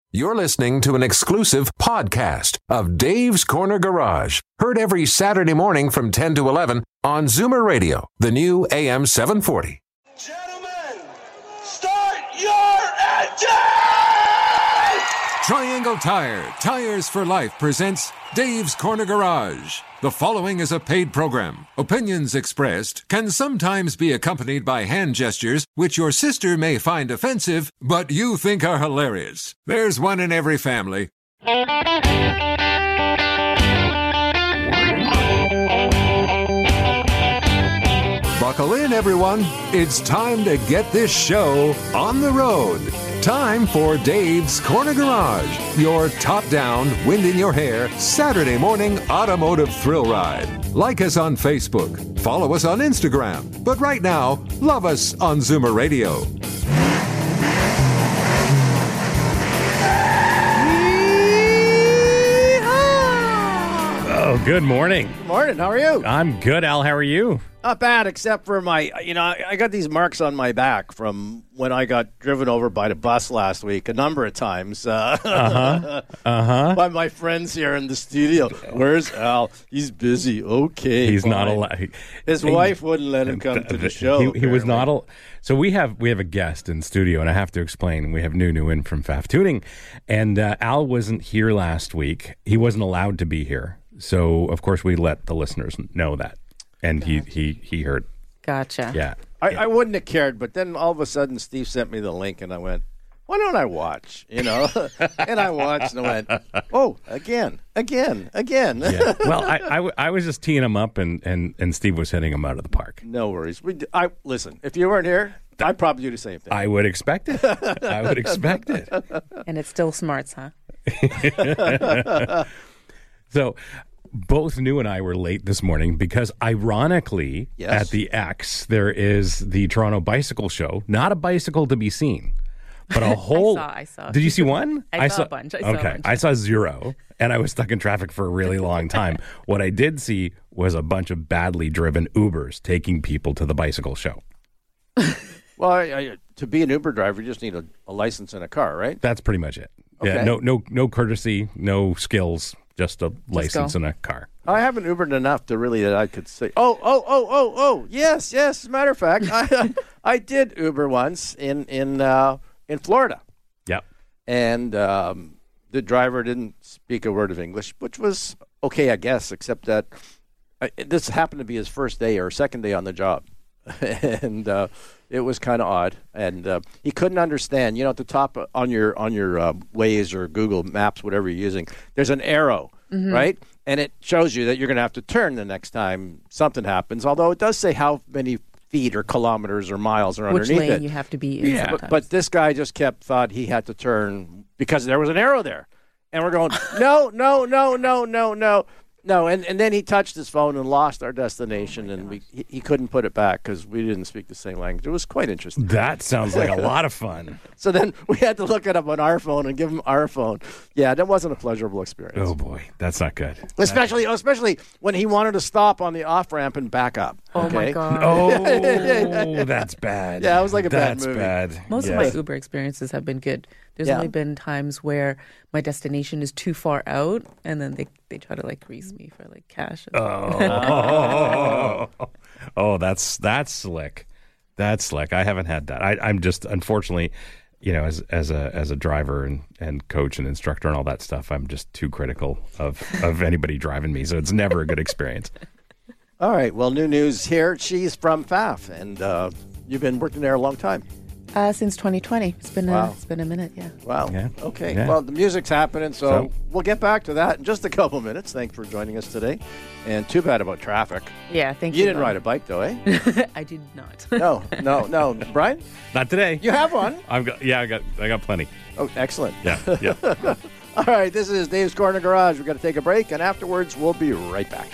You're listening to an exclusive podcast of Dave's Corner Garage. Heard every Saturday morning from 10 to 11 on Zoomer Radio, the new AM 740. Gentlemen, start your engine! Triangle Tire, Tires for Life presents Dave's Corner Garage. The following is a paid program. Opinions expressed can sometimes be accompanied by hand gestures which your sister may find offensive, but you think are hilarious. There's one in every family. Buckle in, everyone. It's time to get this show on the road. Time for Dave's Corner Garage, your top-down, wind in your hair, Saturday morning automotive thrill ride. Like us on Facebook, follow us on Instagram, but right now, love us on Zoomer Radio. Oh, good morning. Good morning. How are you? I'm good, Al. How are you? Not bad, except for I got these marks on my back from when I got driven over by the bus last week a number of times. By my friends here in the studio. Where's Al? He's busy. Okay. He's fine. not allowed. His wife wouldn't let him come to the show. He was not. So we have a guest in studio, and I have to explain. We have Nunu in from Pfaff Tuning, and Al wasn't here last week. He wasn't allowed to be here. So, of course, we let the listeners know that. And he heard. Gotcha. Yeah. I wouldn't have cared, but then all of a sudden Steve sent me the link, and I went, why don't I watch? And I watched, and I went, oh, again. Yeah. Well, I was just teeing him up, and Steve was hitting him out of the park. No worries. Listen, if you weren't here, I'd probably do the same thing. I would expect it. And it still smarts, huh? So both New and I were late this morning because, ironically, Yes. at the X, there is the Toronto Bicycle Show. Not a bicycle to be seen, but a whole... I saw. Did you see one? I saw a bunch. I saw zero, and I was stuck in traffic for a really long time. What I did see was a bunch of badly driven Ubers taking people to the bicycle show. Well, to be an Uber driver, you just need a license and a car, right? That's pretty much it. Yeah, Okay. no courtesy, no skills, just a license and a car. I haven't Ubered enough to really that I could say, oh, yes. As a matter of fact, I did Uber once in Florida, Yep. and the driver didn't speak a word of English, which was okay, I guess, except that this happened to be his first day or second day on the job, and it was kind of odd, and he couldn't understand. At the top on your Waze or Google Maps, whatever you're using, there's an arrow, right? And it shows you that you're going to have to turn the next time something happens, although it does say how many feet or kilometers or miles are Which underneath lane it. you have to be in. Yeah, sometimes. but this guy just thought he had to turn because there was an arrow there. And we're going, no. And then he touched his phone and lost our destination, and he couldn't put it back because we didn't speak the same language. It was quite interesting. That sounds like a lot of fun. So then we had to look it up on our phone and give him our phone. Yeah, that wasn't a pleasurable experience. Oh, boy. That's not good. Especially when he wanted to stop on the off-ramp and back up. Oh, my okay? God. Oh, that's bad. Yeah, it was like a bad movie. That's bad. Most of my Uber experiences have been good. There's only been times where my destination is too far out, and then they try to grease me for cash. Oh, that's slick. That's slick. I haven't had that. I'm just, unfortunately, as a driver and coach and instructor and all that stuff, I'm just too critical of anybody driving me. So it's never a good experience. All right. Well, new news here. She's from Pfaff, and you've been working there a long time. Since 2020. It's been Wow. it's been a minute, yeah. Wow. Yeah. Okay. Yeah. Well, the music's happening, so we'll get back to that in just a couple minutes. Thanks for joining us today. And too bad about traffic. Yeah, thank you. You didn't ride a bike, though, eh? I did not. No. Brian, Not today. you have one. I got plenty. Oh, excellent. Yeah. All right. This is Dave's Corner Garage. We've got to take a break, and afterwards, we'll be right back.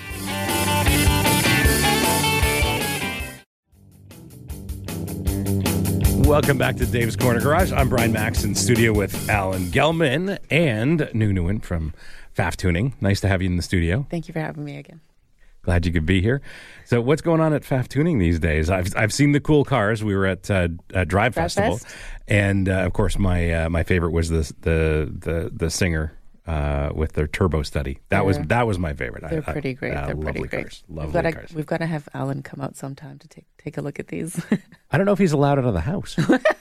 Welcome back to Dave's Corner Garage. I'm Brian Max in studio with Alan Gelman and Nunu from Pfaff Tuning. Nice to have you in the studio. Thank you for having me again. Glad you could be here. So what's going on at Pfaff Tuning these days? I've seen the cool cars. We were at Drive Festival. Fest. And, of course, my favorite was the Singer with their turbo study. That was my favorite. They're pretty great. They're pretty great. Cars. Lovely cars. We've got to have Alan come out sometime to take a look at these. I don't know if he's allowed out of the house.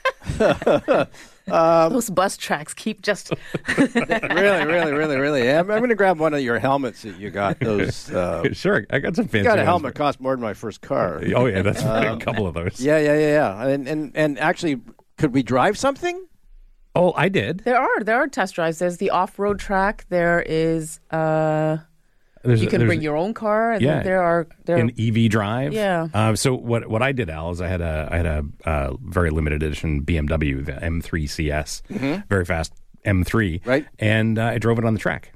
Those bus tracks keep just... really. I'm going to grab one of your helmets that you got. Those. Sure, I got some fancy. You got a ones, helmet cost more than my first car. Oh yeah, that's a couple of those. Yeah. And actually, could we drive something? Oh, I did. There are test drives. There's the off-road track. There is... you can bring your own car. I think there are an EV drive. Yeah. So what I did, Al, is I had a very limited edition BMW, the M3 CS, very fast M3, right? And I drove it on the track.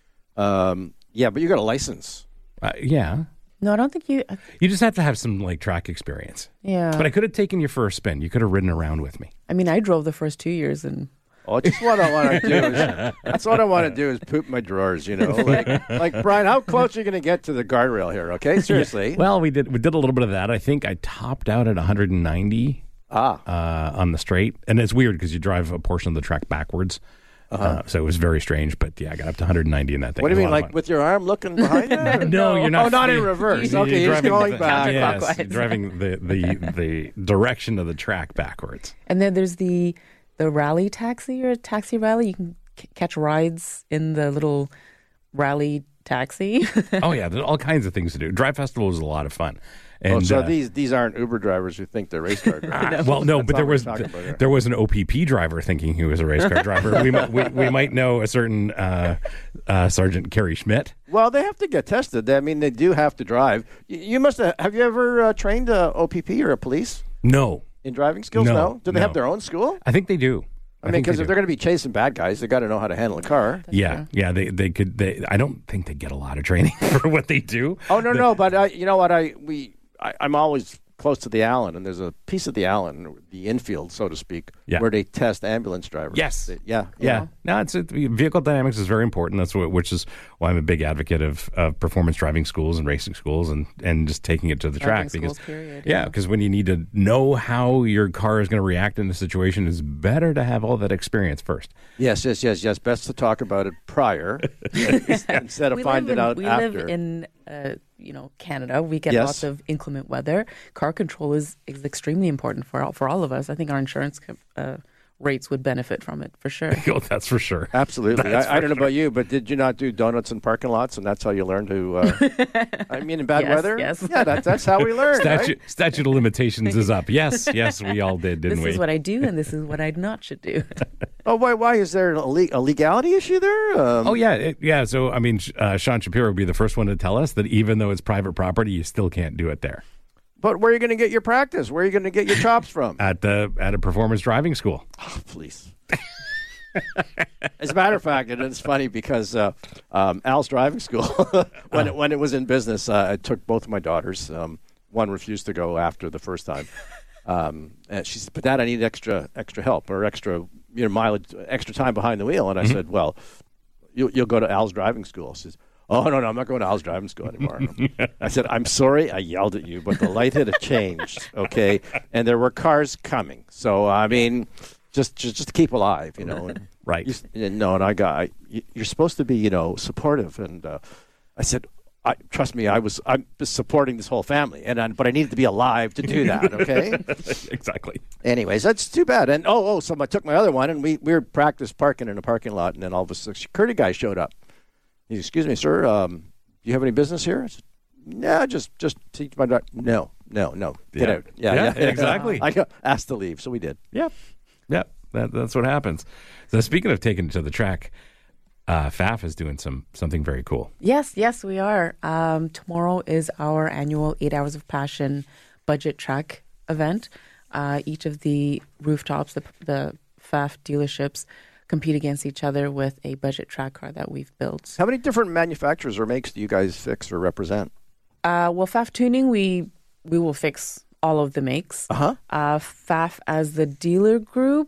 Yeah, but you got a license. Yeah. No, I don't think you... You just have to have some track experience. Yeah. But I could have taken you for a spin. You could have ridden around with me. I mean, I drove the first 2 years and... Oh, just what I want to do that's what I want to do is poop my drawers, like Brian, how close are you going to get to the guardrail here? Okay, seriously. Well, we did a little bit of that. I think I topped out at 190 on the straight, and it's weird because you drive a portion of the track backwards, so it was very strange. But yeah, I got up to 190 in that thing. What do you mean, like with your arm looking behind you? No, you're not. Oh, not in reverse. Okay, you're going back. Yes, you're driving the direction of the track backwards. And then there's the rally taxi or taxi rally. You can catch rides in the little rally taxi. Oh yeah, there's all kinds of things to do. Drive Festival was a lot of fun. And, so these aren't Uber drivers who think they're race car drivers. Well, no, but there was an OPP driver thinking he was a race car driver. we might know a certain Sergeant Kerry Schmidt. Well, they have to get tested. I mean, they do have to drive. You must have you ever trained a OPP or a police? No. In driving skills? No. Do they have their own school? I think they do. I mean, because if they're going to be chasing bad guys, they got to know how to handle a car. Yeah. They could. I don't think they get a lot of training for what they do. Oh no, but you know what? I'm always close to the Allen, and there's a piece of the Allen, the infield, so to speak, where they test ambulance drivers. Yes. Yeah. No, vehicle dynamics is very important. Which is why I'm a big advocate of performance driving schools and racing schools and just taking it to the track. Because when you need to know how your car is going to react in a situation, it's better to have all that experience first. Yes. Best to talk about it prior instead of finding out after. We live in Canada. We get lots of inclement weather. Car control is extremely important for all of us. I think our insurance rates would benefit from it for sure. Oh, that's for sure. Absolutely. I don't know about you, but did you not do donuts in parking lots, and that's how you learn to? I mean, in bad weather. Yes. Yeah, that's how we learn. Statute of limitations is up. Yes, we all did, didn't we? This is what I do, and this is what I not should do. Oh, why is there a legality issue there? So I mean, Sean Shapiro would be the first one to tell us that even though it's private property, you still can't do it there. But where are you going to get your practice? Where are you going to get your chops from? At a performance driving school. Oh, please. As a matter of fact, and it's funny because Al's driving school, when it was in business, I took both of my daughters. One refused to go after the first time. And she said, "But Dad, I need extra help or extra mileage, extra time behind the wheel." And I said, "Well, you'll go to Al's driving school." She says, "Oh, no, I'm not going to Al's driving school anymore." I said, "I'm sorry I yelled at you, but the light had changed, okay? And there were cars coming. So, I mean, just to keep alive, And right. You're supposed to be, supportive." And I said, trust me, I'm just supporting this whole family, but I needed to be alive to do that, okay? Exactly. Anyways, that's too bad. And, so I took my other one, and we were practice parking in a parking lot, and then all of a sudden, a security guy showed up. He said, "Excuse me, sir, do you have any business here?" I said, "No, just teach my daughter." No, get out. Yeah, exactly. I got asked to leave, so we did. Yep. That's what happens. So speaking of taking it to the track, Pfaff is doing something very cool. Yes, we are. Tomorrow is our annual 8 Hours of Passion budget track event. Each of the rooftops, the Pfaff dealerships, compete against each other with a budget track car that we've built. How many different manufacturers or makes do you guys fix or represent? Pfaff Tuning, we will fix all of the makes. Pfaff as the dealer group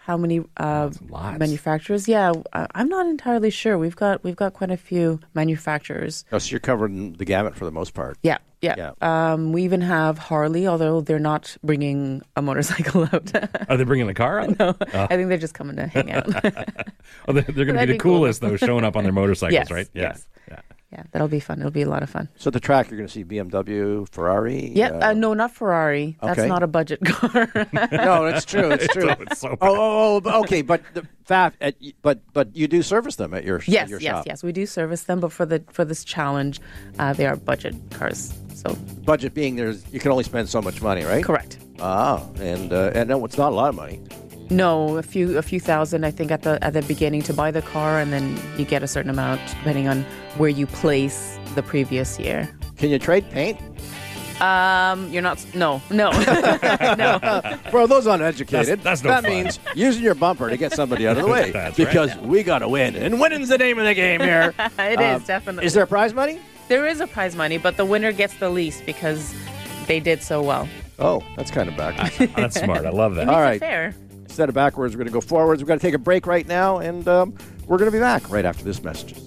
how many Lots. manufacturers. Yeah, I'm not entirely sure. We've got quite a few manufacturers. Oh, so you're covering the gamut for the most part. Yeah. We even have Harley, although they're not bringing a motorcycle out. Are they bringing the car out? No, I think they're just coming to hang out. Oh, they're going to be That'd the be cool. coolest, though, showing up on their motorcycles, Yes, right? yes. Yeah. Yeah, that'll be fun. It'll be a lot of fun. So at the track, you're going to see BMW, Ferrari. Yeah, no, not Ferrari. That's Okay. not a budget car. No, it's true. It's true. It's so bad. Okay, but but you do service them at your Yes, your yes, shop. yes. We do service them, but for this challenge, they are budget cars. So Budget being you can only spend so much money, right? correct. And no, it's not a lot of money. No, a few thousand, I think, at the beginning to buy the car, and then you get a certain amount depending on where you place the previous year. Can you trade paint? You're not. No. No. For those uneducated, That's no that fun. means using your bumper to get somebody out of the way. That's right. Because we got to win, and winning's the name of the game here. It is definitely. Is there prize money? There is a prize money, but the winner gets the least because they did so well. Oh, that's kind of backwards. That's smart. I love that. It makes All it right. fair. Instead of backwards, we're going to go forwards. We're going to take a break right now, and we're going to be back right after this message.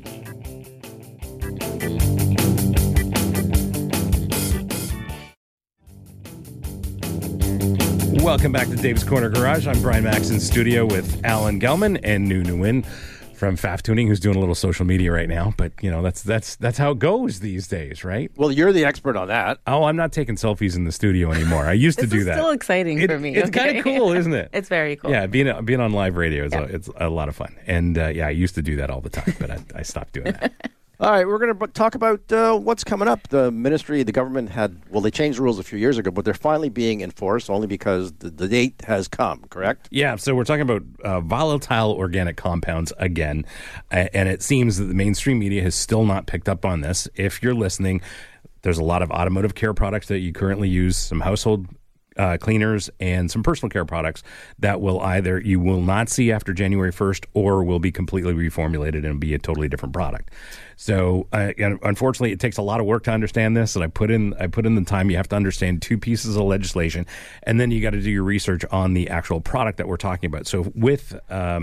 Welcome back to Dave's Corner Garage. I'm Brian Max in studio with Alan Gelman and Nu Nguyen from Pfaff Tuning, who's doing a little social media right now. But you know, that's how it goes these days, right? Well, you're the expert on that. Oh, I'm not taking selfies in the studio anymore. I used to This do is that. still exciting for me. It's okay? kind of cool, isn't it? It's very cool. Yeah, being on live radio is it's a lot of fun. And I used to do that all the time, but I stopped doing that. All right, we're going to talk about what's coming up. The government they changed the rules a few years ago, but they're finally being enforced only because the date has come, correct? Yeah, so we're talking about volatile organic compounds again, and it seems that the mainstream media has still not picked up on this. If you're listening, there's a lot of automotive care products that you currently use, some household cleaners, and some personal care products that you will not see after January 1st or will be completely reformulated and be a totally different product. So unfortunately, it takes a lot of work to understand this, and I put in the time. You have to understand two pieces of legislation, and then you got to do your research on the actual product that we're talking about. So with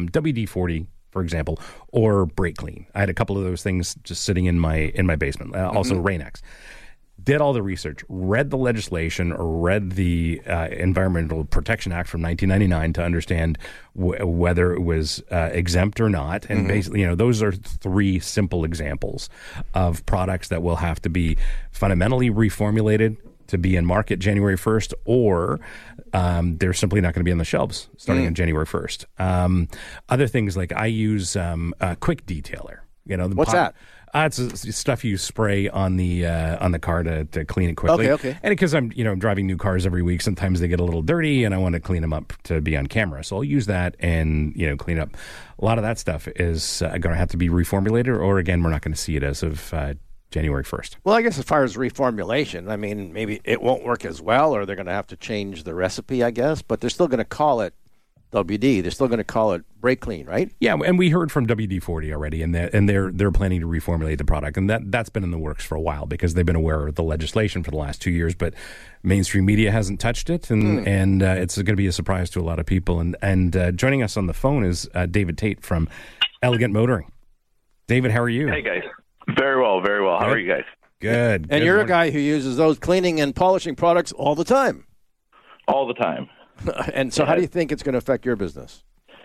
WD-40, for example, or Brake Clean, I had a couple of those things just sitting in my basement. Also Rain-X. Did all the research, read the legislation, read the Environmental Protection Act from 1999 to understand whether it was exempt or not. And basically, those are three simple examples of products that will have to be fundamentally reformulated to be in market January 1st, or they're simply not going to be on the shelves starting on January 1st. Other things like I use Quick Detailer. What's that? It's stuff you spray on the car to clean it quickly. Okay. And because I'm driving new cars every week, sometimes they get a little dirty, and I want to clean them up to be on camera. So I'll use that and clean up. A lot of that stuff is going to have to be reformulated, or again, we're not going to see it as of January 1st. Well, I guess as far as reformulation, I mean, maybe it won't work as well, or they're going to have to change the recipe, I guess. But they're still going to call it WD. They're still going to call it Brake Clean, right? Yeah, and we heard from WD-40 already, and they're planning to reformulate the product, and that's been in the works for a while because they've been aware of the legislation for the last 2 years, but mainstream media hasn't touched it, and it's going to be a surprise to a lot of people. And joining us on the phone is David Tate from Elegant Motoring. David, how are you? Hey guys, very well, very well. How are you guys? Good. And you're a guy who uses those cleaning and polishing products all the time. All the time. And so how do you think it's going to affect your business?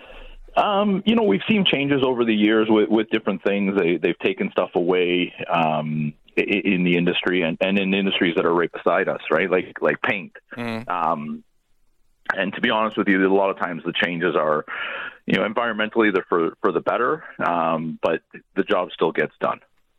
We've seen changes over the years with different things. They've taken stuff away in the industry and in industries that are right beside us, right? Like paint. And to be honest with you, a lot of times the changes are, environmentally they're for the better, but the job still gets done.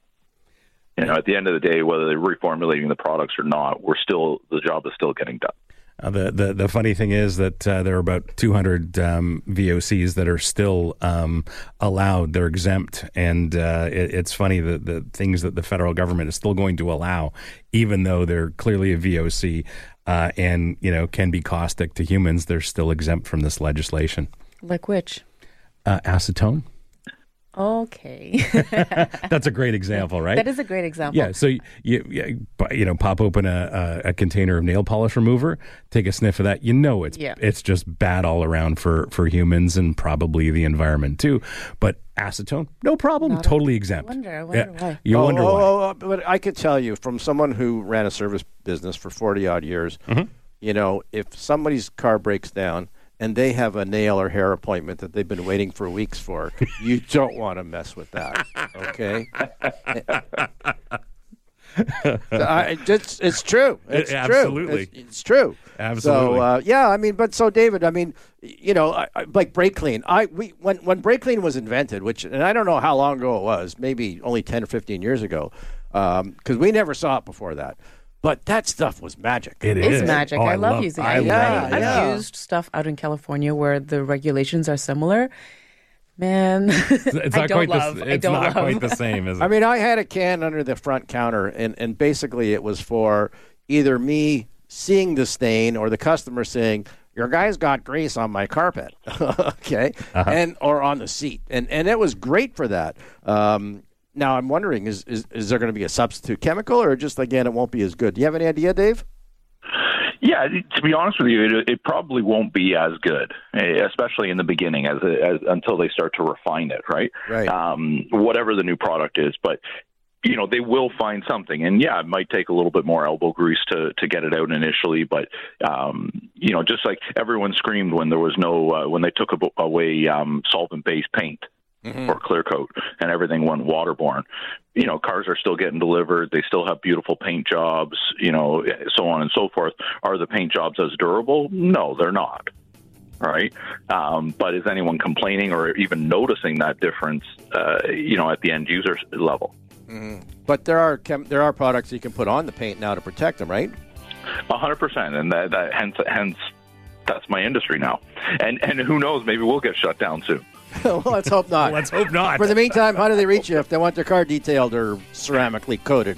At the end of the day, whether they're reformulating the products or not, the job is still getting done. The funny thing is that there are about 200 VOCs that are still allowed. They're exempt, and it's funny that the things that the federal government is still going to allow, even though they're clearly a VOC and can be caustic to humans, they're still exempt from this legislation. Like which? Acetone. Okay. That's a great example, right? That is a great example. Yeah, so you pop open a container of nail polish remover, take a sniff of that. It's just bad all around for humans and probably the environment too. But acetone, no problem, totally exempt. I wonder why. You wonder why. But I could tell you from someone who ran a service business for 40 odd years, if somebody's car breaks down and they have a nail or hair appointment that they've been waiting for weeks for, you don't want to mess with that, okay? It's true. It's Absolutely. true. It's true. Absolutely. So, David, like brake clean. When brake clean was invented, and I don't know how long ago it was, maybe only 10 or 15 years ago, because we never saw it before that. But that stuff was magic. It is magic. I love using it. I've used stuff out in California where the regulations are similar. Man, it's not quite the same, is it? I had a can under the front counter, and basically it was for either me seeing the stain or the customer saying, "Your guy's got grease on my carpet," okay, or on the seat, and it was great for that. Now I'm wondering, is there going to be a substitute chemical, or just again it won't be as good? Do you have any idea, Dave? Yeah, to be honest with you, it probably won't be as good, especially in the beginning, as until they start to refine it, right? Right. Whatever the new product is, but they will find something, and it might take a little bit more elbow grease to get it out initially, but just like everyone screamed when there was no when they took away solvent-based paint. Or clear coat, and everything went waterborne. Cars are still getting delivered. They still have beautiful paint jobs, so on and so forth. Are the paint jobs as durable? No, they're not. Right? But is anyone complaining or even noticing that difference, at the end user level? But there are products you can put on the paint now to protect them, right? 100%, and that hence that's my industry now. And who knows? Maybe we'll get shut down soon. Well, let's hope not. Let's hope not. For the meantime, how do they reach you if they want their car detailed or ceramically coated?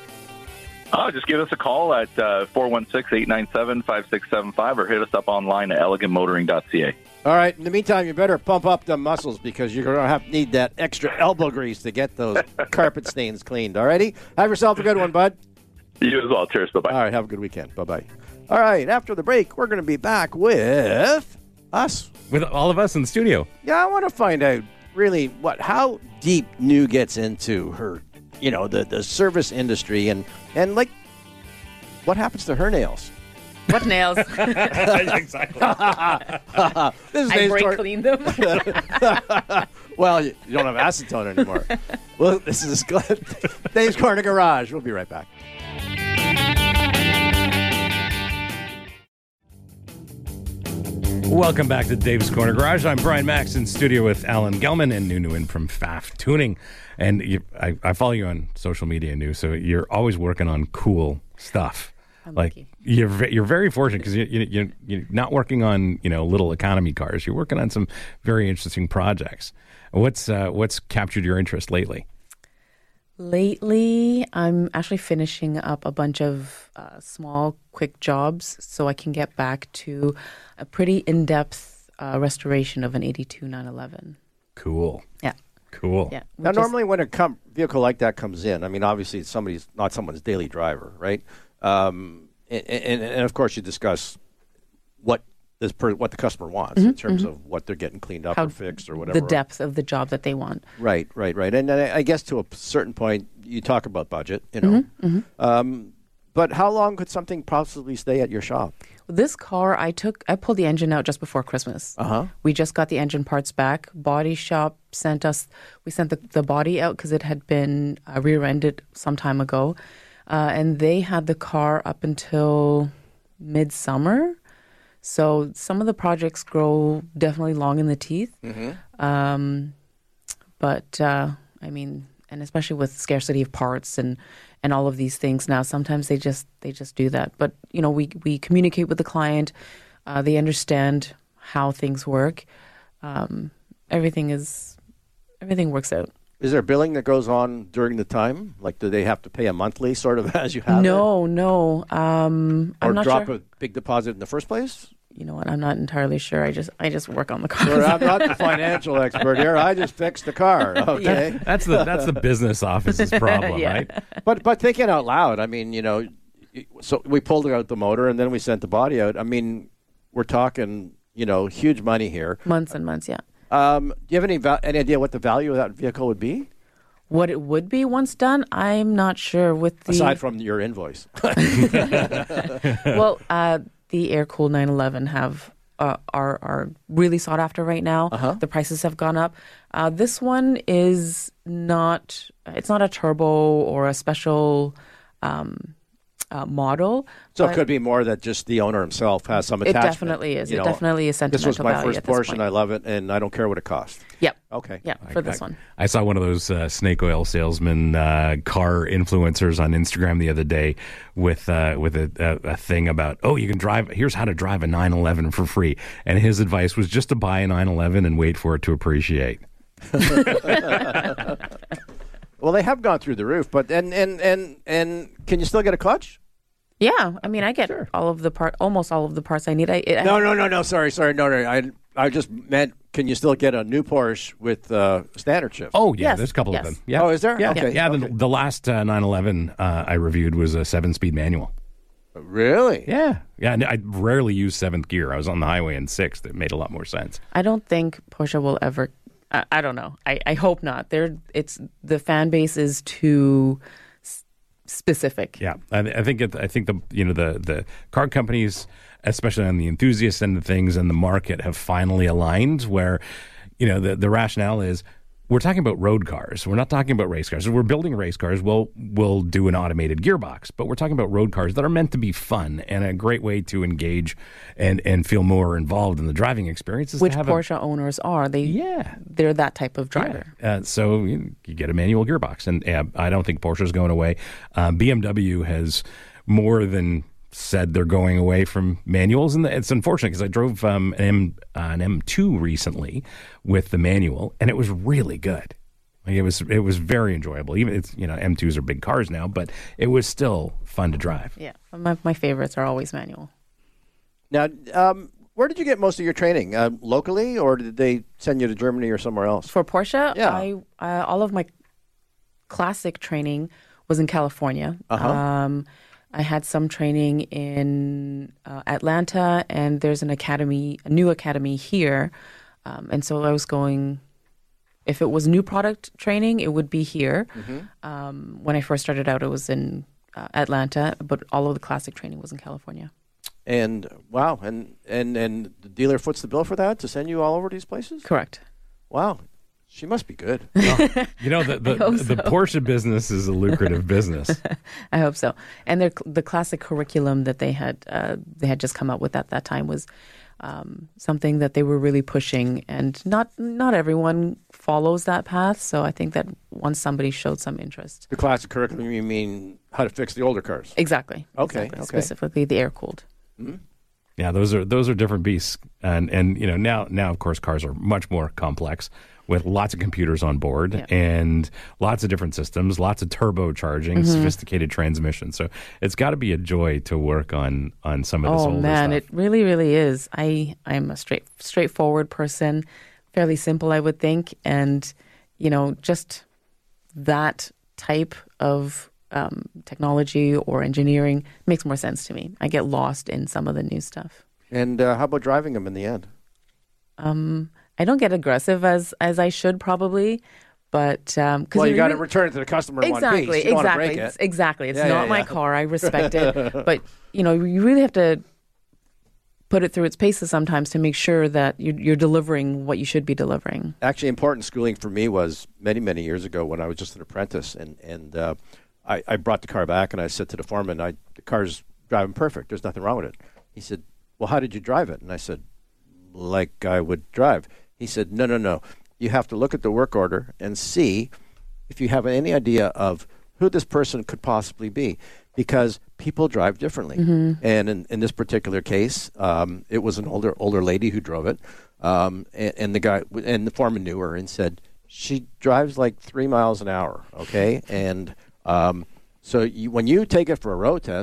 Just give us a call at 416-897-5675 or hit us up online at elegantmotoring.ca. All right. In the meantime, you better pump up the muscles because you're going to need that extra elbow grease to get those carpet stains cleaned. All righty? Have yourself a good one, bud. You as well. Cheers. Bye-bye. All right. Have a good weekend. Bye-bye. All right. After the break, we're going to be back with us. With all of us in the studio. Yeah, I want to find out really how deep New gets into her, the service industry and like what happens to her nails. What nails? Exactly. This is I brake clean them. Well, you don't have acetone anymore. Well, this is Dave's Corner Garage. We'll be right back. Welcome back to Dave's Corner Garage. I'm Brian Max in studio with Alan Gelman and New Nguyen from Pfaff Tuning. And I follow you on social media, New, so you're always working on cool stuff. You're very fortunate because you're not working on little economy cars. You're working on some very interesting projects. What's captured your interest lately? Lately, I'm actually finishing up a bunch of small, quick jobs so I can get back to a pretty in-depth restoration of an 82 911. Cool. Yeah. Cool. Yeah. Now, normally when a vehicle like that comes in, obviously it's not someone's daily driver, right? And of course you discuss what the customer wants in terms of what they're getting cleaned up or fixed or whatever. The depth of the job that they want. Right. And I guess to a certain point, you talk about budget, but how long could something possibly stay at your shop? This car, I pulled the engine out just before Christmas. We just got the engine parts back. Body shop sent the body out because it had been rear-ended some time ago. And they had the car up until midsummer. So some of the projects grow definitely long in the teeth. But and especially with scarcity of parts and all of these things now, sometimes they just do that. But we communicate with the client. They understand how things work. Everything works out. Is there billing that goes on during the time? Like, do they have to pay a monthly sort of as you have No. or I'm not drop sure. a big deposit in the first place? you know what? I'm not entirely sure. I just work on the car. Sure, I'm not the financial expert here. I just fixed the car. Okay. Yeah. That's the business office's problem, Yeah. right? But thinking out loud, I mean, you know, so we pulled out the motor and then we sent the body out. I mean, we're talking, you know, huge money here. Months and months, yeah. Do you have any idea what the value of that vehicle would be? What it would be once done, I'm not sure. With the Aside from your invoice. well, the air-cooled 911 are really sought after right now. The prices have gone up. This one is not. It's not a turbo or a special model. So it could be more that just the owner himself has some It attachment. definitely is. You It know, definitely is sentimental This was my value first at this Porsche, and point. I love it, and I don't care what it costs. Yep. Okay. Yeah, for this one. I saw one of those snake oil salesman car influencers on Instagram the other day with a thing about, oh, you can drive. Here's how to drive a 911 for free, and his advice was just to buy a 911 and wait for it to appreciate. Well, they have gone through the roof, but and can you still get a clutch? Yeah, I mean, I get almost all of the parts I need. No. Sorry. No. I just meant, can you still get a new Porsche with standard shift? Oh yeah, Yes, there's a couple yes. of them. Yeah. Oh, is there? Yeah, Okay, yeah. okay. The last 911 I reviewed was a 7-speed manual. Really? Yeah. I rarely use 7th gear. I was on the highway in 6th. It made a lot more sense. I don't think Porsche will ever. I don't know. I hope not. The fan base is too specific. Yeah, I think the car companies, especially on the enthusiast end of things, and the market have finally aligned. Where, you know, the rationale is, we're talking about road cars. We're not talking about race cars. If we're building race cars, we'll do an automated gearbox. But we're talking about road cars that are meant to be fun and a great way to engage and feel more involved in the driving experience. Which Porsche owners are. They're that type of driver. So you get a manual gearbox. And I don't think Porsche's going away. BMW has more than said they're going away from manuals, and it's unfortunate because I drove an M2 recently with the manual, and it was really good. Like it was very enjoyable. Even it's, you know, M2s are big cars now, but it was still fun to drive. Yeah, my favorites are always manual. Now, where did you get most of your training? Locally, or did they send you to Germany or somewhere else? For Porsche, Yeah. all of my classic training was in California. I had some training in Atlanta, and there's a new academy here. And so I was going, if it was new product training, it would be here. When I first started out, it was in Atlanta, but all of the classic training was in California. And wow, and the dealer foots the bill for that to send you all over these places? Correct. Wow. She must be good. You know, the Porsche business is a lucrative business. I hope so. And the classic curriculum that they had just come up with at that time was something that they were really pushing, and not everyone follows that path. So I think that once somebody showed some interest, The classic curriculum, you mean how to fix the older cars? exactly. Okay. Specifically the air cooled. Yeah, those are different beasts, and you know, now of course cars are much more complex with lots of computers on board and lots of different systems, lots of turbocharging, sophisticated transmission. So it's got to be a joy to work on some of this older Oh man, stuff. it really, really is. I'm a straightforward person, fairly simple, I would think, and you know, just that type of technology or engineering makes more sense to me. I get lost in some of the new stuff. And how about driving them in the end? I don't get aggressive as I should probably, but cause Well, you it got to really- return it to the customer in one piece. You don't want to break it. Exactly. It's Yeah, not yeah, my yeah. car. I respect it, but you know, you really have to put it through its paces sometimes to make sure that you're delivering what you should be delivering. Actually, important schooling for me was many, many years ago when I was just an apprentice, and I brought the car back and I said to the foreman, the car's driving perfect. There's nothing wrong with it. He said, well, how did you drive it? And I said, like I would drive. He said, no. You have to look at the work order and see if you have any idea of who this person could possibly be, because people drive differently. And in this particular case, it was an older lady who drove it, and the guy and the foreman knew her and said, she drives like 3 miles an hour, okay? And so when you take it for a road test,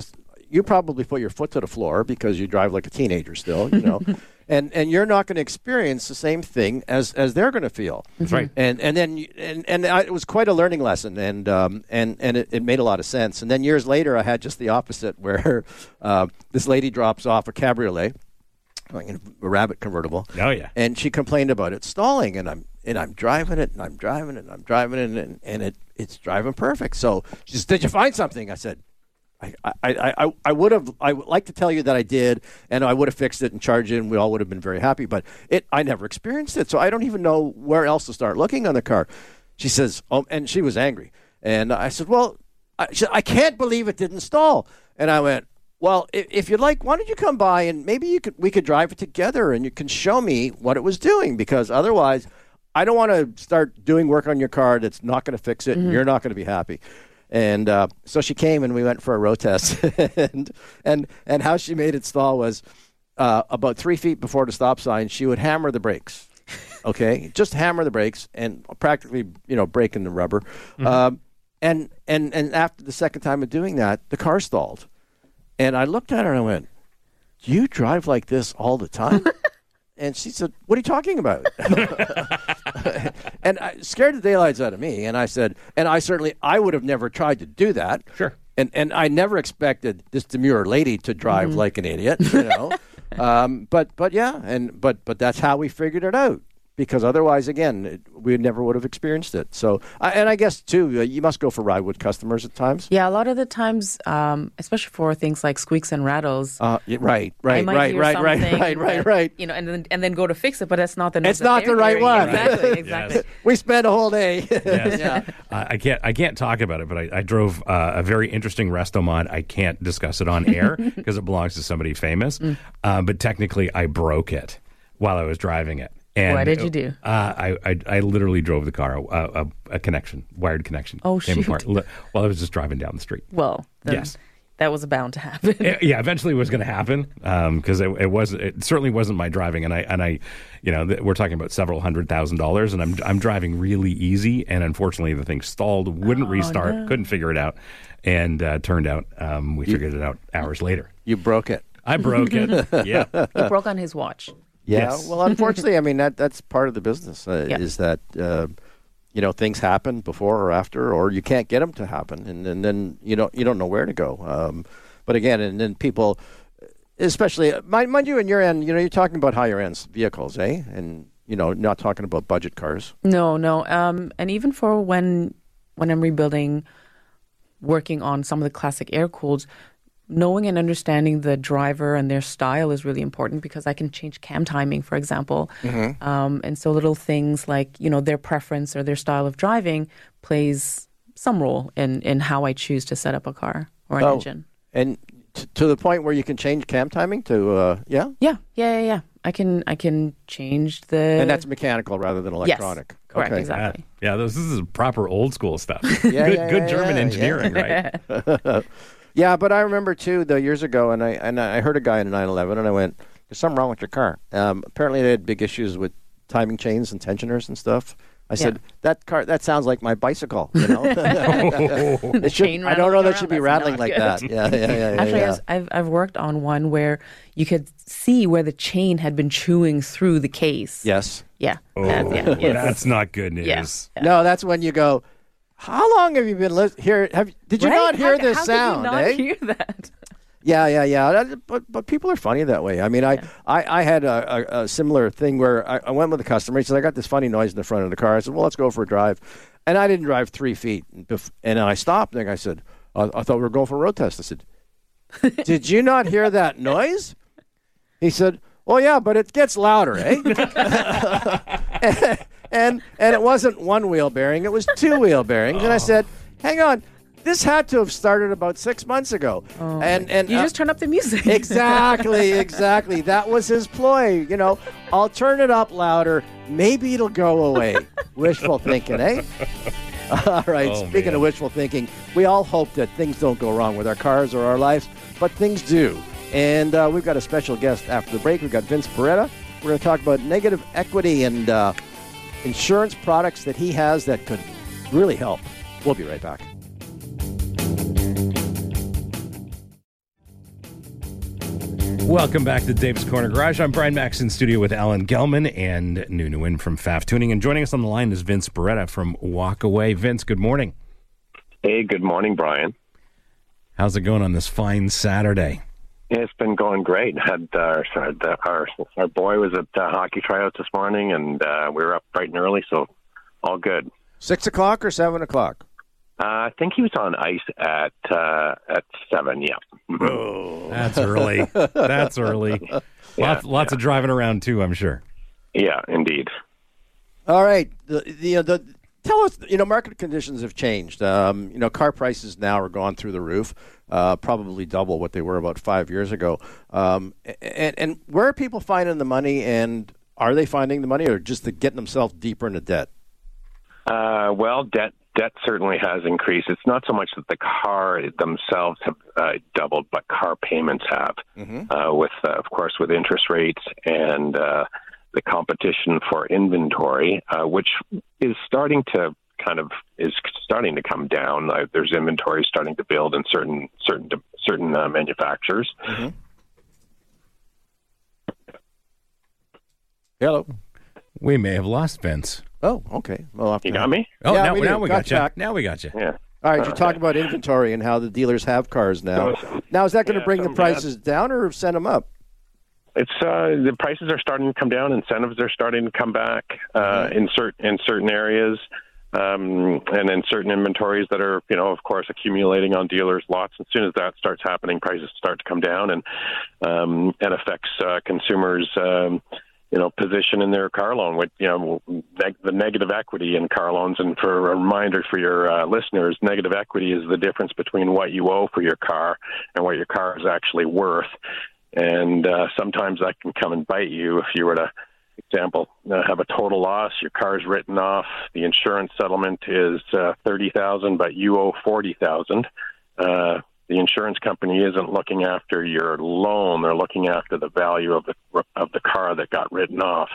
you probably put your foot to the floor because you drive like a teenager still, and you're not going to experience the same thing as they're going to feel. That's right. It was quite a learning lesson, and it made a lot of sense. And then years later, I had just the opposite, where this lady drops off a cabriolet, a Rabbit convertible. Oh yeah. And she complained about it stalling, and I'm driving it, and I'm driving it, and I'm driving it, and it's driving perfect. So she said, "Did you find something?" I said, I would like to tell you that I did, and I would have fixed it and charged it, and we all would have been very happy. But I never experienced it, so I don't even know where else to start looking on the car. She says, and she was angry, and I said, well, I can't believe it didn't stall. And I went, well, if you'd like, why don't you come by and maybe we could drive it together, and you can show me what it was doing, because otherwise, I don't want to start doing work on your car that's not going to fix it, and you're not going to be happy. And so she came, and we went for a road test. and how she made it stall was about 3 feet before the stop sign, she would hammer the brakes. Okay, just hammer the brakes and practically, breaking the rubber. And after the second time of doing that, the car stalled. And I looked at her and I went, "Do you drive like this all the time?" And she said, "What are you talking about?" And I scared the daylights out of me. And I said, I would have never tried to do that. Sure. And I never expected this demure lady to drive like an idiot, But that's how we figured it out. Because otherwise, again, we never would have experienced it. So, and I guess, too, you must go for ride-with customers at times. Yeah, a lot of the times, especially for things like squeaks and rattles. Right. And then go to fix it, but that's not the. It's not the right one. Exactly. Yes. We spent a whole day. Yes. Yeah. I can't talk about it, but I drove a very interesting resto mod. I can't discuss it on air because it belongs to somebody famous. But technically, I broke it while I was driving it. And what did you do? I literally drove the car, a wired connection. Oh, came shoot. apart while I was just driving down the street. Well, yes. That was bound to happen. Yeah, eventually it was going to happen because it certainly wasn't my driving, and I we're talking about several $100,000, and I'm driving really easy, and unfortunately the thing stalled, wouldn't restart, couldn't figure it out, and turned out we figured it out hours later. You broke it. I broke it. Yeah. He broke on his watch. Yeah, Yes. well, unfortunately, I mean that's part of the business is that things happen before or after, or you can't get them to happen, and then you don't know where to go. But again, and then people, especially mind you, in your end, you're talking about higher end vehicles, eh? And not talking about budget cars. No. And even for when I'm rebuilding, working on some of the classic air cooled. Knowing and understanding the driver and their style is really important because I can change cam timing, for example. And so little things like, their preference or their style of driving plays some role in how I choose to set up a car or an engine. And to the point where you can change cam timing to, yeah? Yeah. I can change the... And that's mechanical rather than electronic. Yes, correct, okay. exactly. Yeah, this is proper old school stuff. Yeah, good German engineering, right? Yeah, but I remember too, years ago, and I heard a guy in a 911, and I went, "There's something wrong with your car." Apparently, they had big issues with timing chains and tensioners and stuff. I said, "That sounds like my bicycle." I don't know that should be rattling like that. Yeah. Actually, I've worked on one where you could see where the chain had been chewing through the case. Yes. Yeah. That's not good news. Yeah. No, that's when you go, "How long have you been here? Did you not hear this sound?" How did you not hear that? Yeah. But people are funny that way. I mean, I had a similar thing where I went with a customer. He said, "I got this funny noise in the front of the car." I said, "Well, let's go for a drive." And I didn't drive 3 feet. And I stopped, and I said, "I thought we were going for a road test." I said, "Did you not hear that noise?" He said, "Well, yeah, but it gets louder, eh?" And it wasn't one wheel bearing, it was two wheel bearings. And I said, "Hang on, this had to have started about 6 months ago." And you just turn up the music. Exactly. That was his ploy. I'll turn it up louder. Maybe it'll go away. Wishful thinking, eh? All right. Speaking of wishful thinking, we all hope that things don't go wrong with our cars or our lives, but things do. And we've got a special guest after the break. We've got Vince Beretta. We're going to talk about negative equity and insurance products that he has that could really help. We'll be right back. Welcome back to Dave's Corner Garage. I'm Brian Max in studio with Alan Gelman and New Nguyen from Pfaff Tuning. And joining us on the line is Vince Beretta from Walkaway. Vince, good morning. Hey, good morning, Brian. How's it going on this fine Saturday? It's been going great. Had our boy was at hockey tryouts this morning, and we were up bright and early, so all good. 6 o'clock or 7 o'clock? I think he was on ice at 7. Yeah. Oh, that's early. That's early. Lots of driving around too, I'm sure. Yeah, indeed. All right. Tell us. Market conditions have changed. Car prices now are gone through the roof. Probably double what they were about 5 years ago. And where are people finding the money? And are they finding the money, or just getting themselves deeper into debt? Well, debt certainly has increased. It's not so much that the car themselves have doubled, but car payments have, of course, with interest rates and the competition for inventory, which is starting to come down. There's inventory starting to build in certain manufacturers. Mm-hmm. Hello. We may have lost Vince. Oh, okay. Well, you got me? Oh, yeah, now we got you. back. Now we got you. Yeah. All right, you're talking about inventory and how the dealers have cars now. Now, is that going to bring the prices down or send them up? It's the prices are starting to come down. Incentives are starting to come back in certain areas, and in certain inventories that are, of course, accumulating on dealers' lots. As soon as that starts happening, prices start to come down, and affects consumers' position in their car loan with, the negative equity in car loans. And for a reminder for your listeners, negative equity is the difference between what you owe for your car and what your car is actually worth. And sometimes that can come and bite you if you were to, example, have a total loss, your car is written off, the insurance settlement is $30,000, but you owe $40,000. The insurance company isn't looking after your loan; they're looking after the value of the car that got written off.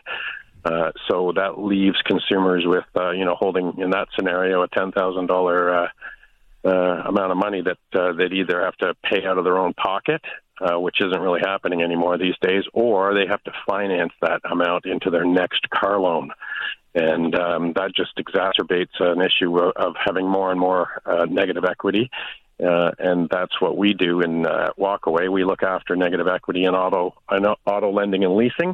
So that leaves consumers with, holding in that scenario a $10,000 amount of money that they'd either have to pay out of their own pocket, which isn't really happening anymore these days, or they have to finance that amount into their next car loan. And that just exacerbates an issue of having more and more negative equity. And that's what we do in Walkaway. We look after negative equity in auto lending and leasing.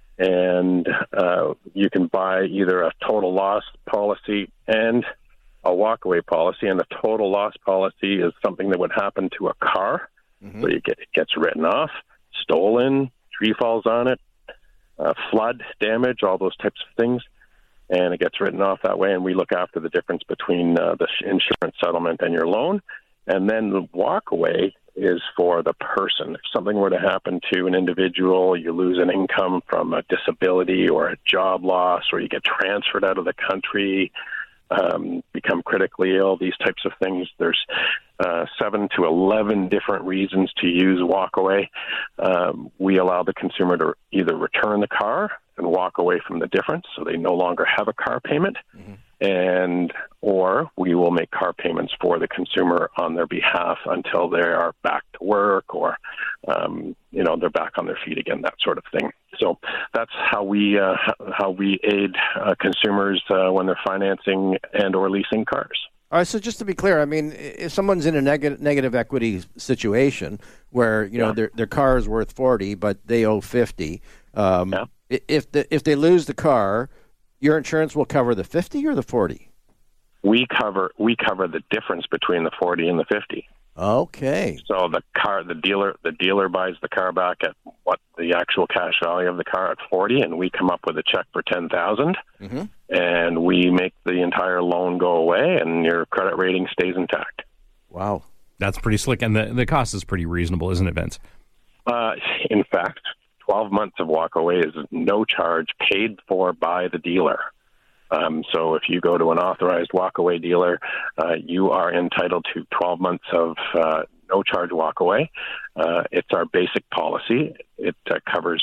And you can buy either a total loss policy and a walkaway policy. And a total loss policy is something that would happen to a car. Mm-hmm. So it gets written off, stolen, tree falls on it, flood damage, all those types of things. And it gets written off that way. And we look after the difference between the insurance settlement and your loan. And then the walkaway is for the person. If something were to happen to an individual, you lose an income from a disability or a job loss, or you get transferred out of the country, become critically ill, these types of things. There's 7 to 11 different reasons to use walkaway. We allow the consumer to either return the car and walk away from the difference, so they no longer have a car payment. Mm-hmm. Or we will make car payments for the consumer on their behalf until they are back to work, or they're back on their feet again, that sort of thing. So that's how we aid consumers when they're financing and or leasing cars. All right. So just to be clear, I mean, if someone's in a negative equity situation where their car is worth $40, but they owe $50, if they lose the car, your insurance will cover the $50 or the $40? We cover the difference between the $40 and the $50. Okay. So the dealer buys the car back at what the actual cash value of the car at $40, and we come up with a check for $10,000, mm-hmm. and we make the entire loan go away, and your credit rating stays intact. Wow, that's pretty slick, and the cost is pretty reasonable, isn't it, Vince? In fact, 12 months of walkaway is no charge, paid for by the dealer. So if you go to an authorized walkaway dealer, you are entitled to 12 months of no charge walkaway. It's our basic policy. It covers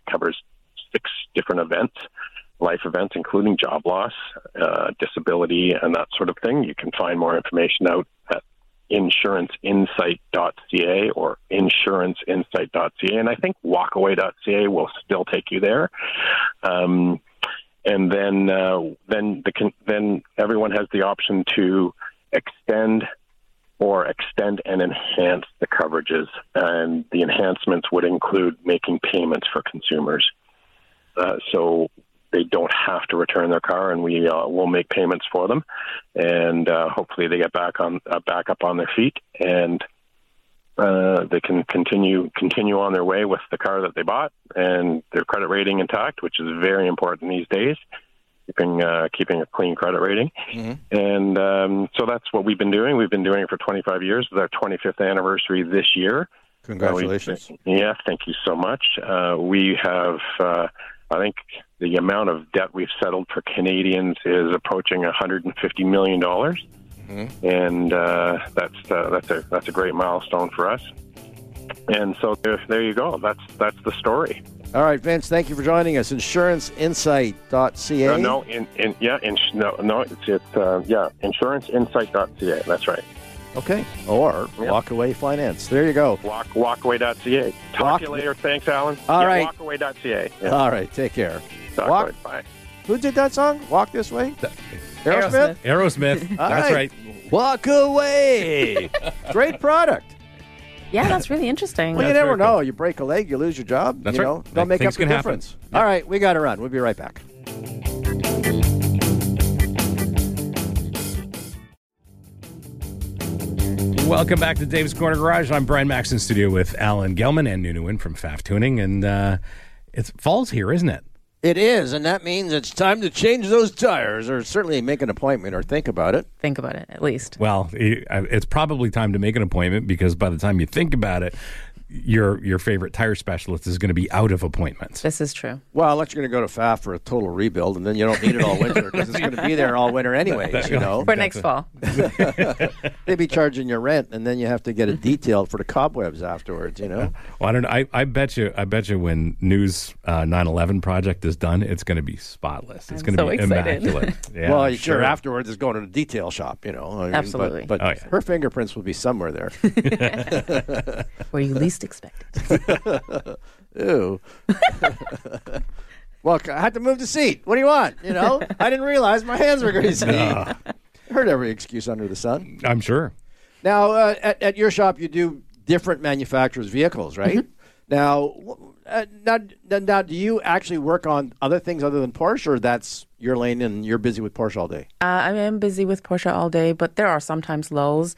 6 different events, life events, including job loss, disability, and that sort of thing. You can find more information out at insuranceinsight.ca or insuranceinsight.ca, and I think walkaway.ca will still take you there. And then everyone has the option to extend and enhance the coverages, and the enhancements would include making payments for consumers. So they don't have to return their car, and we will make payments for them, and hopefully they get back up on their feet, and they can continue on their way with the car that they bought and their credit rating intact, which is very important these days. Keeping a clean credit rating. And so that's what we've been doing. We've been doing it for 25 years. It's our 25th anniversary this year. Congratulations. Thank you so much. We have, I think the amount of debt we've settled for Canadians is approaching $150 million. And that's a great milestone for us. And so there you go. That's the story. All right, Vince, thank you for joining us. Insuranceinsight.ca. Insuranceinsight.ca. That's right. Okay. Or Walkaway Finance. There you go. Walkaway.ca. Talk to you later. Thanks, Alan. All right. Walkaway.ca. Yeah. All right. Take care. Bye. Who did that song? Walk This Way? Aerosmith? Aerosmith. That's right. Walk Away. Great product. Yeah, that's really interesting. Well, you never know. You break a leg, you lose your job. That's right. right. Don't make up Things the can difference. happen. All right, we got to run. We'll be right back. Welcome back to Dave's Corner Garage. I'm Brian Max in studio with Alan Gelman and Nunu Nguyen from Pfaff Tuning. And it's fall's here, isn't it? It is, and that means it's time to change those tires, or certainly make an appointment or think about it. Think about it, at least. Well, it's probably time to make an appointment, because by the time you think about it, your favorite tire specialist is going to be out of appointments. This is true. Well, unless you're going to go to Pfaff for a total rebuild, and then you don't need it all winter, because it's going to be there all winter anyways, you know. For next fall. They'd be charging your rent, and then you have to get it detailed for the cobwebs afterwards, you know. Well, I don't know. I bet you when News 9/11 project is done, it's going to be spotless. It's going to be excited. immaculate. Yeah, well, sure. Afterwards, it's going to the detail shop, you know. I mean, absolutely. But her fingerprints will be somewhere there. Where you least expect it. Ew. Well, I had to move the seat. What do you want? You know, I didn't realize my hands were greasy. Heard every excuse under the sun. I'm sure. Now, at your shop, you do different manufacturers' vehicles, right? Mm-hmm. Now, do you actually work on other things other than Porsche, or that's your lane and you're busy with Porsche all day? I am busy with Porsche all day, but there are sometimes lulls.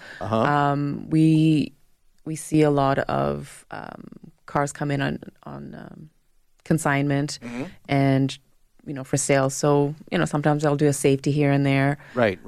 We see a lot of cars come in on consignment and, you know, for sale. So, you know, sometimes I'll do a safety here and there. Right.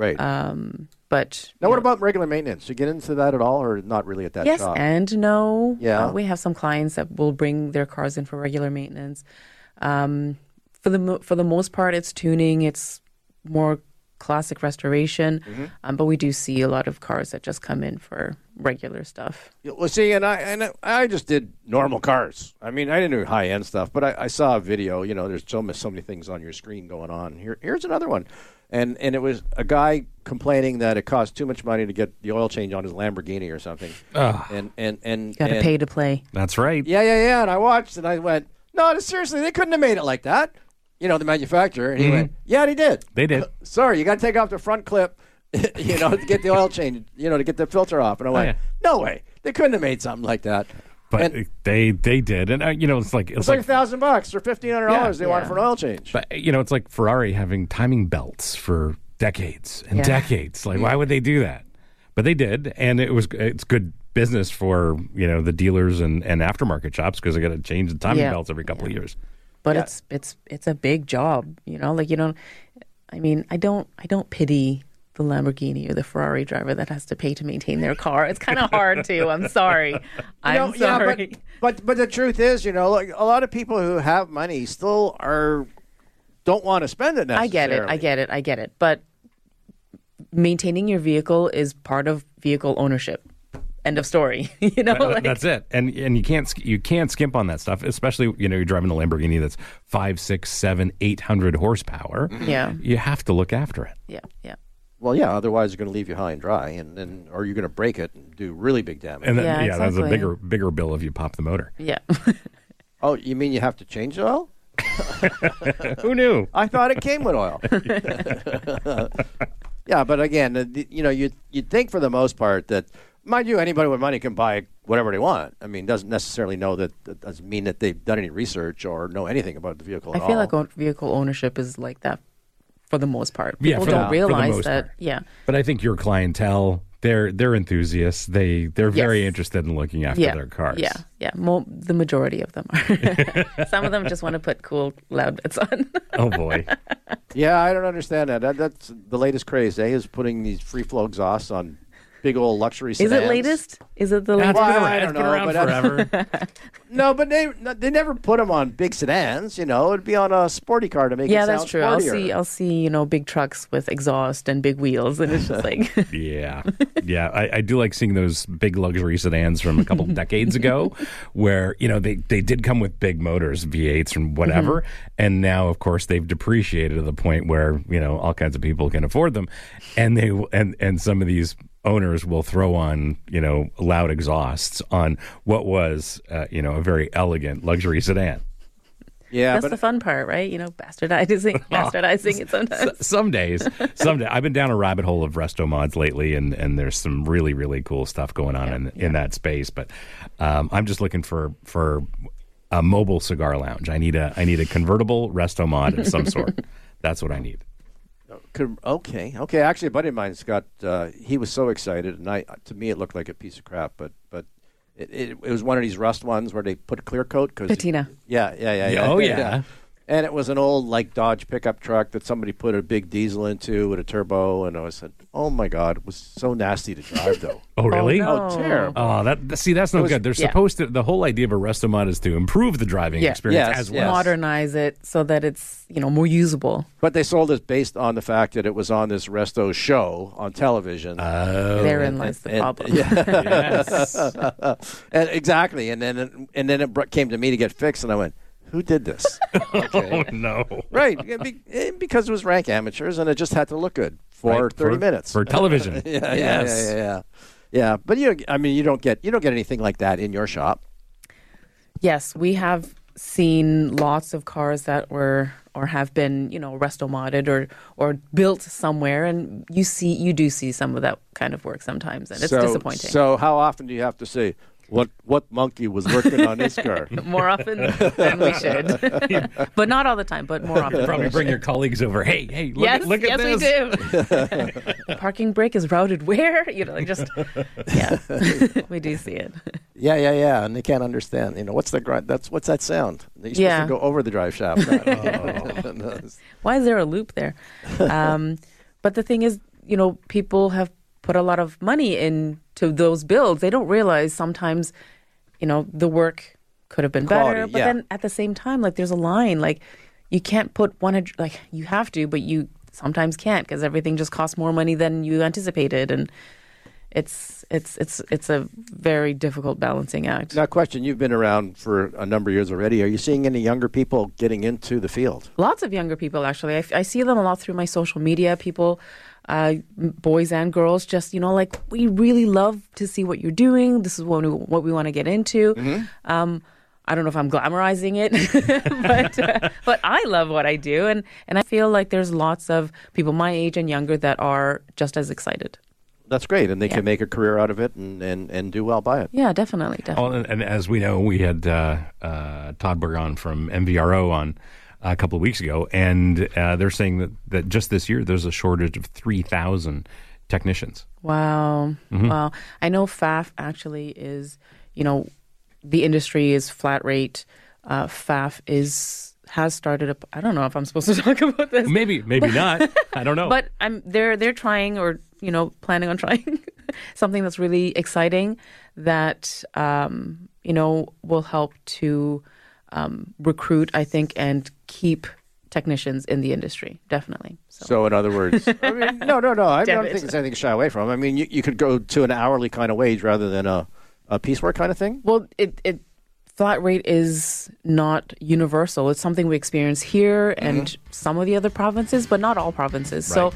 But now, what about regular maintenance? Do you get into that at all, or not really at that yes shop? And no. Yeah. We have some clients that will bring their cars in for regular maintenance. For the most part, it's tuning. It's more classic restoration. But we do see a lot of cars that just come in for regular stuff. Well, see, and I just did normal cars. I mean, I didn't do high-end stuff, but I saw a video. You know, there's so many things on your screen going on. Here's another one. And it was a guy complaining that it cost too much money to get the oil change on his Lamborghini or something. And got to pay to play. That's right. Yeah. And I watched and I went, no, seriously, they couldn't have made it like that. You know, the manufacturer. And he went, yeah, they did. They did. Sorry, you got to take off the front clip, you know, to get the oil change, you know, to get the filter off. And I went, no way. They couldn't have made something like that. But they did, and you know, it's like $1,000 or $1,500 they want for an oil change. But you know, it's like Ferrari having timing belts for decades and decades. Like, why would they do that? But they did, and it's good business for, you know, the dealers and aftermarket shops, because they got to change the timing belts every couple of years. But it's a big job, you know. Like, you know, I mean, I don't pity the Lamborghini or the Ferrari driver that has to pay to maintain their car. It's kind of hard to. I'm sorry. I'm sorry. Yeah, but the truth is, you know, like, a lot of people who have money still don't want to spend it necessarily. I get it. But maintaining your vehicle is part of vehicle ownership. End of story. You know, that's it. And you can't skimp on that stuff, especially, you know, you're driving a Lamborghini that's 500, 600, 700, 800 horsepower. Yeah. You have to look after it. Yeah. Well, yeah. Otherwise, you're going to leave you high and dry, and or you're going to break it and do really big damage. And then, Yeah, that's a exactly. bigger bill if you pop the motor. Yeah. Oh, you mean you have to change the oil? Who knew? I thought it came with oil. Yeah, but again, you'd think for the most part that, mind you, anybody with money can buy whatever they want. I mean, doesn't necessarily know that doesn't mean that they've done any research or know anything about the vehicle at I feel all. like vehicle ownership is like that for the most part. Yeah, People for don't the realize most that. part. Yeah. But I think your clientele, they're enthusiasts. They're very interested in looking after Yeah. their cars. Yeah. Yeah. The majority of them are. Some of them just want to put cool, loud bits on. Oh boy. Yeah, I don't understand that. That's the latest craze, is putting these free flow exhausts on big old luxury sedans. Is it latest? Is it the That's latest? been Well, I around, don't it's been know, around but forever. No, but they never put them on big sedans. It'd be on a sporty car to make it Yeah, sound that's true. sportier. I'll see, big trucks with exhaust and big wheels, and it's just like, Yeah. I do like seeing those big luxury sedans from a couple decades ago where, they did come with big motors, V8s and whatever. And now, of course, they've depreciated to the point where, all kinds of people can afford them. And and some of these owners will throw on, loud exhausts on what was, a very elegant luxury sedan. Yeah, that's but the fun part, right? Bastardizing it sometimes. Some days. I've been down a rabbit hole of resto mods lately, and there's some really, really cool stuff going on in that space. But I'm just looking for a mobile cigar lounge. I need a convertible resto mod of some sort. That's what I need. Okay. Actually, a buddy of mine's got. He was so excited, and to me, it looked like a piece of crap. But it was one of these rust ones where they put a clear coat. Patina. Yeah. Oh, yeah. And it was an old Dodge pickup truck that somebody put a big diesel into with a turbo, and I said, "Oh my God, it was so nasty to drive, though." Oh, really? no. Oh, terrible. Oh, that's no good. They're supposed to. The whole idea of a resto mod is to improve the driving experience Yes, as well. yes. Modernize it so that it's, more usable. But they sold it based on the fact that it was on this resto show on television. Therein lies the problem. Yes. And exactly, and then it came to me to get fixed, and I went, "Who did this?" Oh no! Right, because it was rank amateurs, and it just had to look good for Right, 30 minutes for television. Yeah. But you don't get anything like that in your shop. Yes, we have seen lots of cars that were or have been, resto modded or built somewhere, and you do see some of that kind of work sometimes, and it's disappointing. So how often do you have to say, What monkey was working on this car? More often than we should, but not all the time. But more often. Probably bring your colleagues over. Hey, look Yes, at yes, this. we do. Parking brake is routed where? We do see it. Yeah, and they can't understand. What's that sound? You're supposed to go over the drive shaft. Why is there a loop there? But the thing is, people have put a lot of money into those builds. They don't realize sometimes, the work could have been better. But then at the same time, there's a line. You can't put 100. You have to, but you sometimes can't because everything just costs more money than you anticipated, and it's a very difficult balancing act. Now, question: you've been around for a number of years already. Are you seeing any younger people getting into the field? Lots of younger people, actually. I see them a lot through my social media. People. Boys and girls, just we really love to see what you're doing. This is what we want to get into. Mm-hmm. I don't know if I'm glamorizing it, but I love what I do, and I feel like there's lots of people my age and younger that are just as excited. That's great, and they can make a career out of it and do well by it. Yeah, definitely. Well, and as we know, we had Todd Burgon from MVRO on a couple of weeks ago, and they're saying that just this year there's a shortage of 3,000 technicians. Wow. Mm-hmm. Wow. I know FAF actually is, the industry is flat rate. FAF has started up. I don't know if I'm supposed to talk about this. Maybe not. I don't know. But they're trying or, planning on trying something that's really exciting that, will help to recruit, I think, and keep technicians in the industry, definitely. So in other words, no. I don't think there's anything to shy away from. I mean, you could go to an hourly kind of wage rather than a piecework kind of thing. Well, it flat rate is not universal. It's something we experience here and some of the other provinces, but not all provinces. Right. So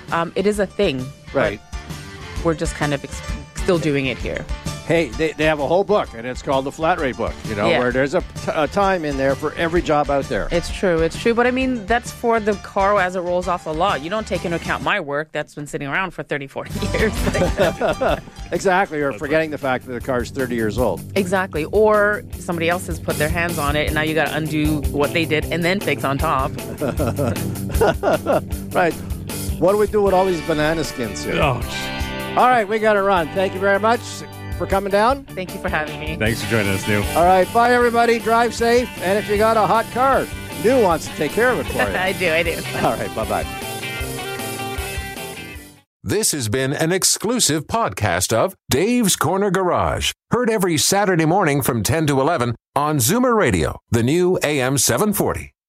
It is a thing. Right. We're just kind of still doing it here. Hey, they have a whole book, and it's called the Flat Rate Book, where there's a time in there for every job out there. It's true. But I mean, that's for the car as it rolls off the lot. You don't take into account my work that's been sitting around for 30, 40 years. Exactly, or forgetting the fact that the car's 30 years old. Exactly. Or somebody else has put their hands on it, and now you got to undo what they did and then fix on top. Right. What do we do with all these banana skins here? Oh, all right, we got to run. Thank you very much for coming down. Thank you for having me. thanks for joining us, New. All right, bye, everybody. Drive safe. And if you got a hot car, New wants to take care of it for you. I do. All right, bye-bye. This has been an exclusive podcast of Dave's Corner Garage. Heard every Saturday morning from 10 to 11 on Zoomer Radio, the new AM 740.